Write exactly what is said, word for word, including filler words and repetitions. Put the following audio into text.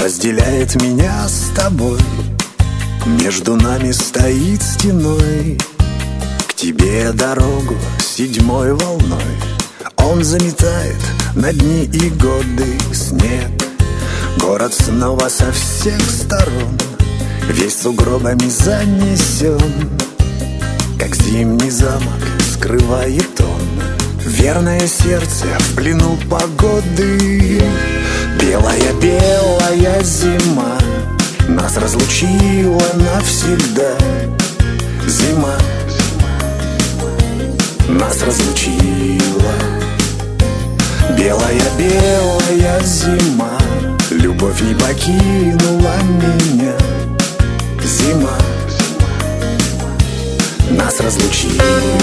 разделяет меня с тобой. Между нами стоит стеной, к тебе дорогу седьмой волной. Он заметает на дни и годы снег. Город снова со всех сторон весь сугробами занесен, как зимний замок скрывает он верное сердце в плену погоды. Белая-белая зима нас разлучила навсегда. Зима нас разлучила. Белая-белая зима, любовь не покинула меня. Зима нас разлучила.